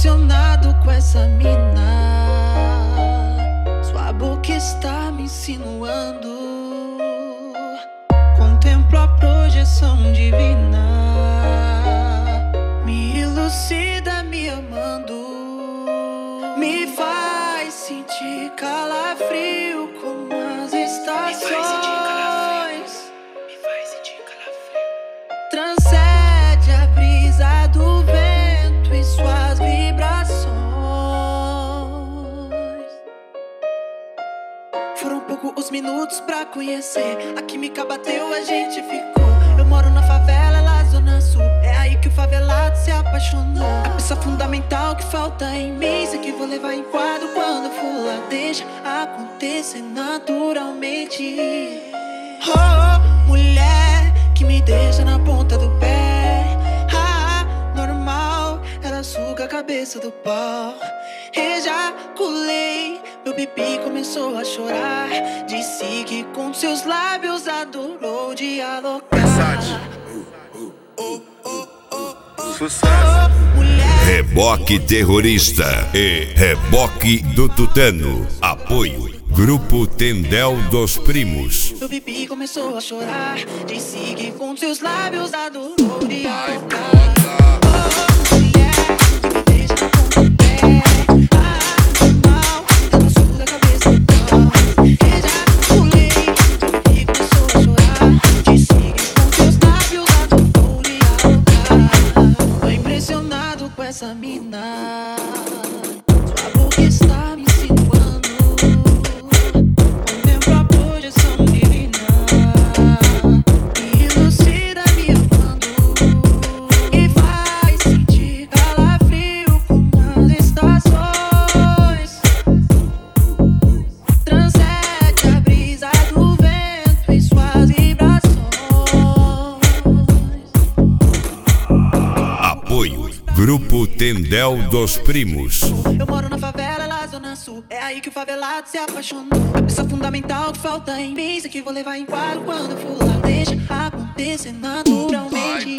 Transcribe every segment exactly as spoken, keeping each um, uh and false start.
impressionado com essa mina. Sua boca está me insinuando. Contemplo a projeção divina. Me elucida me amando. Me faz sentir calafrio como as estações. Transcende a brisa do vento e suas vibrações. Foram poucos os minutos pra conhecer. A química bateu, a gente ficou. Eu moro na favela, lá zona sul. É aí que o favelado se apaixonou. A peça fundamental que falta em mim. Sei que vou levar em quadro quando for lá. Deixa acontecer naturalmente. Oh, mulher que me deixa na ponta do pé. Ah, normal, ela suga a cabeça do pau. Ejaculei, meu pipi começou a chorar. Disse que com seus lábios adorou dialogar. Sucesso. Reboque Terrorista e Reboque do Tutano. Apoio Grupo Tendel dos Primos. Meu pipi começou a chorar. Disse que com seus lábios adorou dialogar. Essa mina, sua boca está me insinuando. Contemplo a projeção divina. Me elucida me amando. E faz sentir calafrio como as estações. Transcende a brisa do vento e suas vibrações. Apoio Grupo Tendel dos Primos. Eu moro na favela, lá zona sul. É aí que o favelado se apaixonou. A peça fundamental que falta em mim. Sei que vou levar em quadro quando eu for lá. Deixa acontecer naturalmente.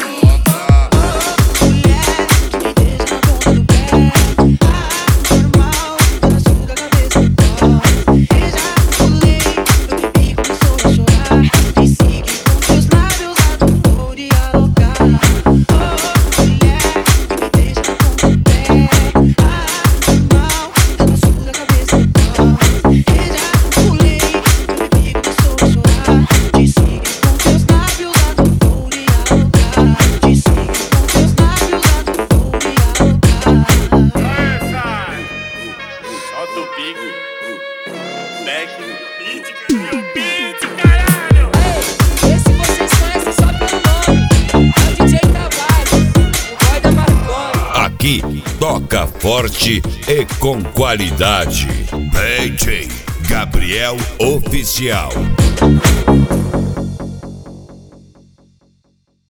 Aqui toca forte e com qualidade. D J Gabriel Oficial.